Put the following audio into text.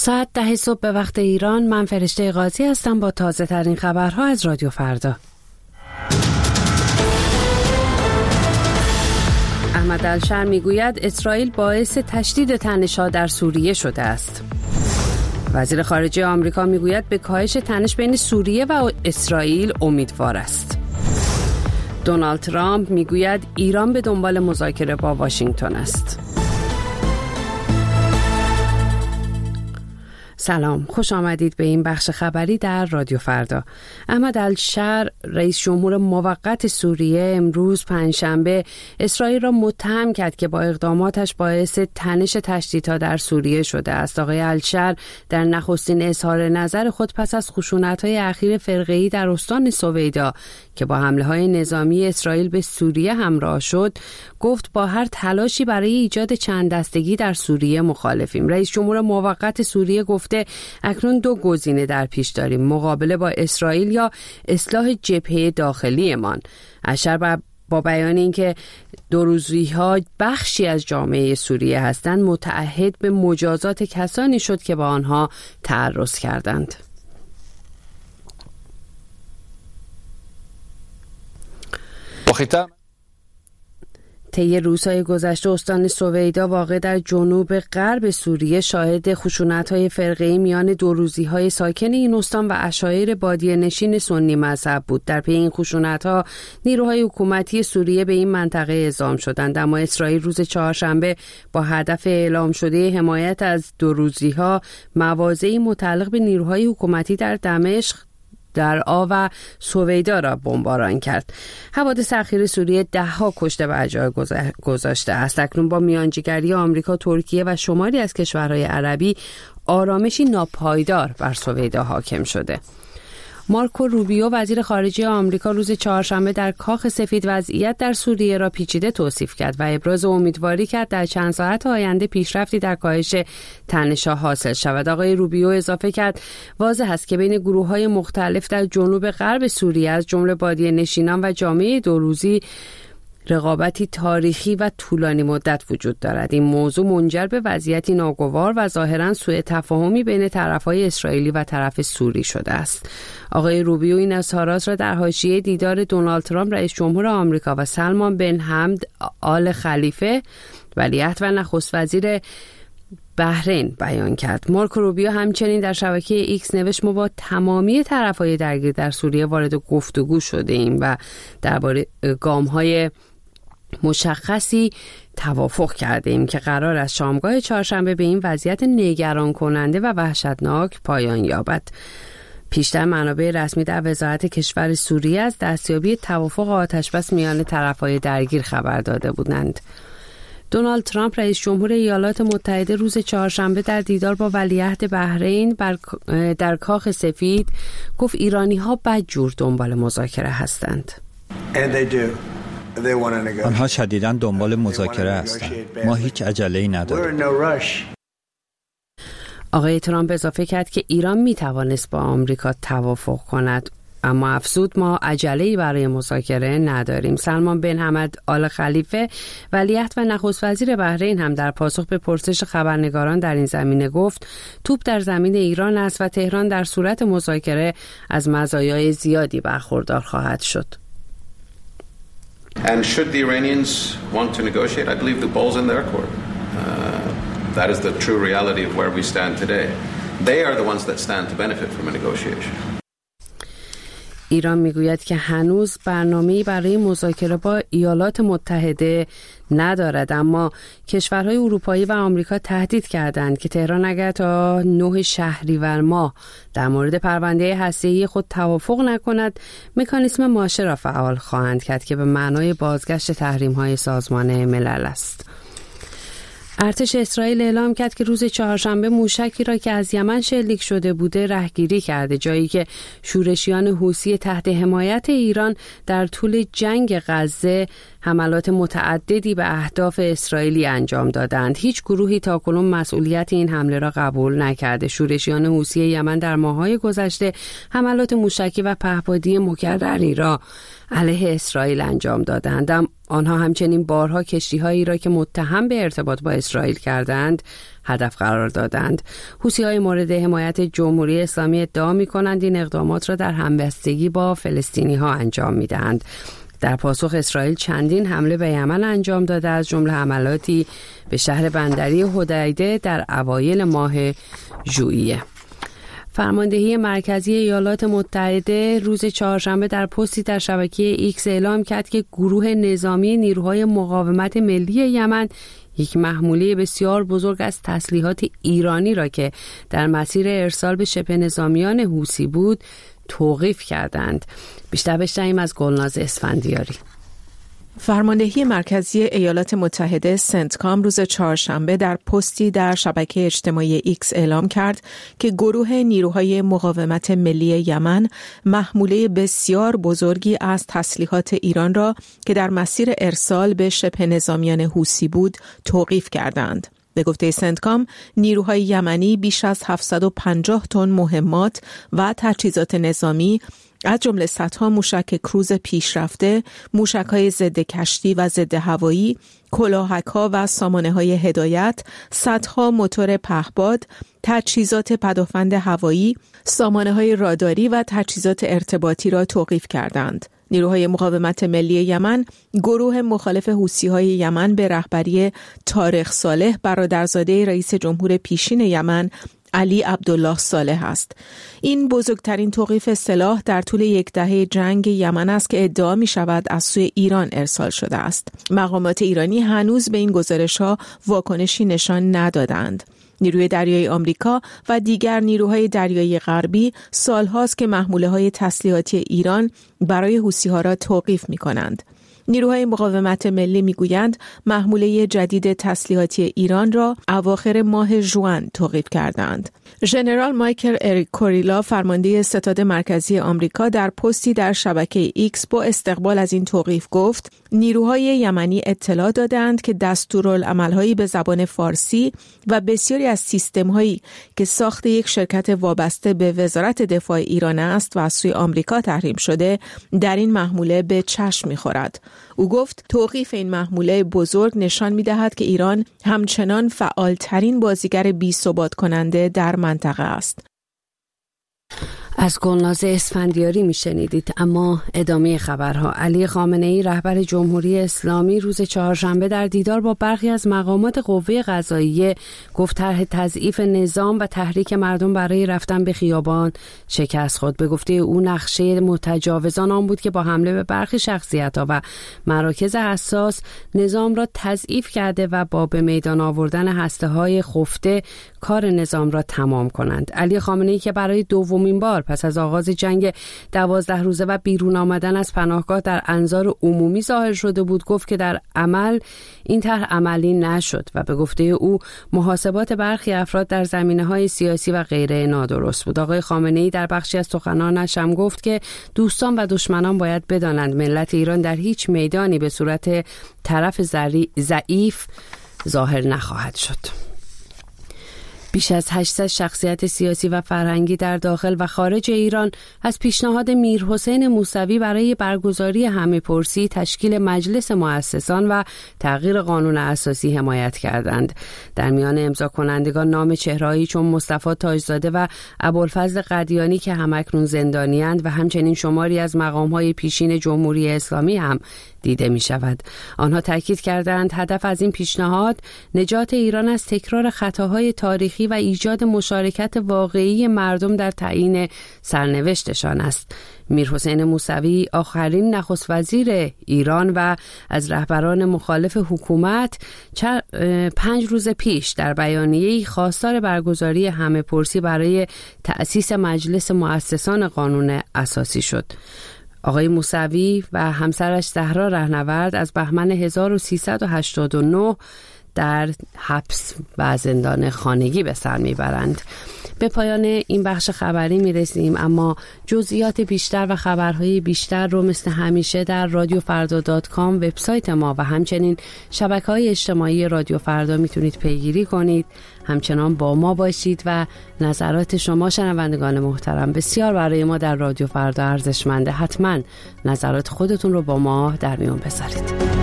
ساعت 10 صبح به وقت ایران. من فرشته قاضی هستم با تازه ترین خبرها از رادیو فردا. احمد الشر میگوید اسرائیل باعث تشدید تنش‌ها در سوریه شده است. وزیر خارجه آمریکا میگوید به کاهش تنش بین سوریه و اسرائیل امیدوار است. دونالد ترامپ میگوید ایران به دنبال مذاکره با واشنگتن است. سلام، خوش آمدید به این بخش خبری در رادیو فردا. احمد الشر رئیس جمهور موقت سوریه امروز پنجشنبه اسرائیل را متهم کرد که با اقداماتش باعث تنش تشدیدها در سوریه شده است. آقای الشر در نخستین اظهار نظر خود پس از خشونت‌های اخیر فرقه‌ای در استان سویدا که با حمله‌های نظامی اسرائیل به سوریه همراه شد، گفت با هر تلاشی برای ایجاد چند دستگی در سوریه مخالفیم. رئیس جمهور موقت سوریه گفته اکنون دو گزینه در پیش داریم: مقابله با اسرائیل یا اصلاح جبهه داخلیمان. الشر با بیان اینکه دوروزی‌ها بخشی از جامعه سوریه هستند، متعهد به مجازات کسانی شد که با آنها تعرض کردند. طی روزهای گذشته استان سویدا واقع در جنوب غرب سوریه شاهد خشونت‌های فرقه‌ای میان دوروزی‌های ساکن این استان و عشایر بادیه نشین سنی مذهب بود. در پی این خشونت‌ها نیروهای حکومتی سوریه به این منطقه اعزام شدند، اما اسرائیل روز چهارشنبه با هدف اعلام شده حمایت از دوروزی‌ها مواضعی متعلق به نیروهای حکومتی در دمشق، درعا و سویدا را بمباران کرد. حوادث اخیر سوریه ده‌ها کشته و جای گذاشته است. اکنون با میانجیگری آمریکا، ترکیه و شماری از کشورهای عربی آرامشی ناپایدار بر سویدا حاکم شده. مارکو روبیو وزیر خارجه آمریکا روز چهارشنبه در کاخ سفید وضعیت در سوریه را پیچیده توصیف کرد و ابراز امیدواری کرد در چند ساعت آینده پیشرفتی در کاهش تنش‌ها حاصل شود. آقای روبیو اضافه کرد واضح است که بین گروه‌های مختلف در جنوب غرب سوریه از جمله بادیه نشینان و جامعه دوروزی رقابتی تاریخی و طولانی مدت وجود دارد. این موضوع منجر به وضعیتی ناگوار و ظاهراً سوء تفاهمی بین طرفهای اسرائیلی و طرف سوری شده است. آقای روبیو این اظهارات را در حاشیه دیدار دونالد ترامپ رئیس جمهور آمریکا و سلمان بن حمد آل خلیفه ولیعهد و نخست وزیر بحرین بیان کرد. مارکو روبیو همچنین در شبکه ایکس نوشت ما با تمامی طرفهای درگیر در سوریه وارد گفتگو شده ایم و درباره گام‌های مشخصی توافق کرده ایم که قرار است شامگاه چهارشنبه به این وضعیت نگران کننده و وحشتناک پایان یابد. پیشتر منابع رسمی در وزارت کشور سوریه از دستیابی توافق آتشبس میان طرفهای درگیر خبر داده بودند. دونالد ترامپ رئیس جمهور ایالات متحده روز چهارشنبه در دیدار با ولیعهد بحرین در کاخ سفید گفت ایرانی‌ها بدجور دنبال مذاکره هستند. آنها شدیداً دنبال مذاکره هستند. ما هیچ عجله‌ای نداریم. آقای ترامپ اضافه کرد که ایران می‌توانست با آمریکا توافق کند، اما افزود ما عجله‌ای برای مذاکره نداریم. سلمان بن حمد آل خلیفه ولیعهد و نخست وزیر بحرین هم در پاسخ به پرسش خبرنگاران در این زمینه گفت توپ در زمین ایران است و تهران در صورت مذاکره از مزایای زیادی برخوردار خواهد شد. And should the Iranians want to negotiate, I believe the ball's in their court. That is the true reality of where we stand today. They are the ones that stand to benefit from a negotiation. ایران میگوید که هنوز برنامه‌ای برای مذاکره با ایالات متحده ندارد، اما کشورهای اروپایی و آمریکا تهدید کردند که تهران اگر تا 9 شهریور ماه در مورد پرونده هسته‌ای خود توافق نکند، مکانیسم ماشه را فعال خواهند کرد که به معنای بازگشت تحریم‌های سازمان ملل است. ارتش اسرائیل اعلام کرد که روز چهارشنبه موشکی را که از یمن شلیک شده بوده رهگیری کرده، جایی که شورشیان حوثی تحت حمایت ایران در طول جنگ غزه حملات متعددی به اهداف اسرائیلی انجام دادند. هیچ گروهی تاکنون مسئولیت این حمله را قبول نکرده. شورشیان حوثی یمن در ماه‌های گذشته حملات موشکی و پهپادی مکرری را علیه اسرائیل انجام دادند. آنها همچنین بارها کشتی‌هایی را که متهم به ارتباط با اسرائیل کردند هدف قرار دادند. حوثی‌های مورد حمایت جمهوری اسلامی ادعا می‌کنند این اقدامات را در همبستگی با فلسطینی‌ها انجام می‌دهند. در پاسخ اسرائیل چندین حمله به یمن انجام داده، از جمله حملاتی به شهر بندری حدیده در اوایل ماه ژوئیه. فرماندهی مرکزی ایالات متحده روز چهارشنبه در پستی در شبکه ایکس اعلام کرد که گروه نظامی نیروهای مقاومت ملی یمن یک محموله بسیار بزرگ از تسلیحات ایرانی را که در مسیر ارسال به شبه نظامیان حوثی بود توقیف کردند. بیشتر بشنویم از گلناز اسفندیاری. فرماندهی مرکزی ایالات متحده سنتکام روز چهارشنبه در پستی در شبکه اجتماعی ایکس اعلام کرد که گروه نیروهای مقاومت ملی یمن محموله بسیار بزرگی از تسلیحات ایران را که در مسیر ارسال به شبه نظامیان حوثی بود توقیف کردند. به گفته سنتکام، نیروهای یمنی بیش از 750 تن مهمات و تجهیزات نظامی از جمله صدها موشک کروز پیشرفته، موشک‌های ضد کشتی و ضد هوایی، کلاهک‌ها و سامانه‌های هدایت، صدها موتور پهپاد، تجهیزات پدافند هوایی، سامانه‌های راداری و تجهیزات ارتباطی را توقیف کردند. نیروهای مقاومت ملی یمن گروه مخالف حوثی‌های یمن به رهبری طارق صالح برادرزاده رئیس جمهور پیشین یمن علی عبدالله صالح است. این بزرگترین توقیف سلاح در طول یک دهه جنگ یمن است که ادعا می شود از سوی ایران ارسال شده است. مقامات ایرانی هنوز به این گزارش‌ها واکنشی نشان ندادند. نیروی دریایی آمریکا و دیگر نیروهای دریایی غربی سالهاست که محموله‌های تسلیحاتی ایران برای حوثی‌ها را توقیف می‌کنند. نیروهای مقاومت ملی میگویند محموله جدید تسلیحاتی ایران را اواخر ماه ژوئن توقیف کردند. ژنرال مایکل اریک کوریلا فرمانده ستاد مرکزی آمریکا در پستی در شبکه ایکس با استقبال از این توقیف گفت نیروهای یمنی اطلاع دادند که دستورالعمل‌هایی به زبان فارسی و بسیاری از سیستم‌هایی که ساخت یک شرکت وابسته به وزارت دفاع ایران است و از سوی آمریکا تحریم شده در این محموله به چشم می‌خورد. او گفت توقیف این محموله بزرگ نشان می‌دهد که ایران همچنان فعالترین بازیگر بی‌ثبات کننده در منطقه است. از گلناز اسفندیاری میشنیدید. اما ادامه خبرها. علی خامنه‌ای رهبر جمهوری اسلامی روز چهارشنبه در دیدار با برخی از مقامات قوه قضاییه گفت طرح تضعیف نظام و تحریک مردم برای رفتن به خیابان شکست خورد. به گفته او نقشه متجاوزان آن بود که با حمله به برخی شخصیت‌ها و مراکز حساس نظام را تضعیف کرده و با به میدان آوردن هسته‌های خفته کار نظام را تمام کنند. علی خامنه‌ای که برای دومین بار پس از آغاز جنگ 12 روزه و بیرون آمدن از پناهگاه در انظار عمومی ظاهر شده بود گفت که در عمل این طرح عملی نشد و به گفته او محاسبات برخی افراد در زمینه‌های سیاسی و غیره نادرست بود. آقای خامنه‌ای در بخشی از سخنانش هم گفت که دوستان و دشمنان باید بدانند ملت ایران در هیچ میدانی به صورت طرف ضعیف ظاهر نخواهد شد. بیش از 800 شخصیت سیاسی و فرهنگی در داخل و خارج ایران از پیشنهاد میرحسین موسوی برای برگزاری همه‌پرسی، تشکیل مجلس مؤسسان و تغییر قانون اساسی حمایت کردند. در میان امضا کنندگان نام چهرهایی چون مصطفی تاجزاده و ابوالفضل قدیانی که همکنون زندانی‌اند و همچنین شماری از مقام‌های پیشین جمهوری اسلامی هم دیده می شود. آنها تاکید کردند هدف از این پیشنهاد نجات ایران از تکرار خطاهای تاریخی و ایجاد مشارکت واقعی مردم در تعیین سرنوشتشان است. میرحسین موسوی آخرین نخست وزیر ایران و از رهبران مخالف حکومت 5 روز پیش در بیانیه‌ای خواستار برگزاری همه‌پرسی برای تأسیس مجلس مؤسسان قانون اساسی شد. آقای موسوی و همسرش زهرا رهنورد از بهمن 1389 در حبس و زندان خانگی به سر میبرند. به پایان این بخش خبری میرسیم، اما جزئیات بیشتر و خبرهای بیشتر رو مثل همیشه در رادیوفردا.com وبسایت ما و همچنین شبکه‌های اجتماعی رادیو فردا میتونید پیگیری کنید. همچنان با ما باشید و نظرات شما شنوندگان محترم بسیار برای ما در رادیو فردا ارزشمنده. حتما نظرات خودتون رو با ما در میون بذارید.